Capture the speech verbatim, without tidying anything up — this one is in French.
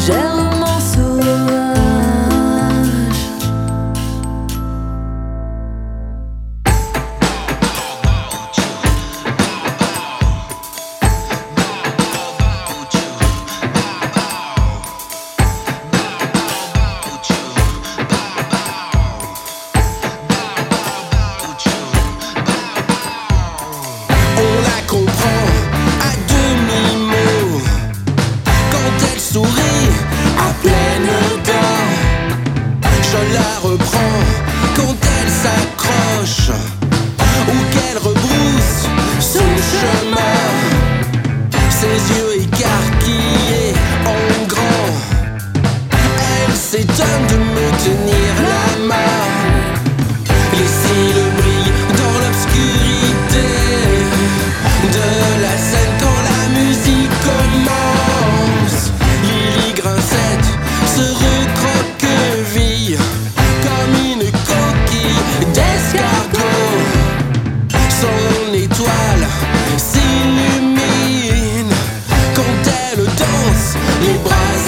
légèrement sauvage. On la comprend à demi-mot quand elle sourit à pleines dents. Je la reprends quand elle s'accroche ou qu'elle rebrousse son chemin. Ses yeux écarquillés en grand, elle s'étonne de me tenir la main. Les cils brillent dans l'obscurité de la scène quand la musique commence. Lily Grincette se recroqueville comme une coquille d'escargot. Son étoile s'illumine quand elle danse, les bras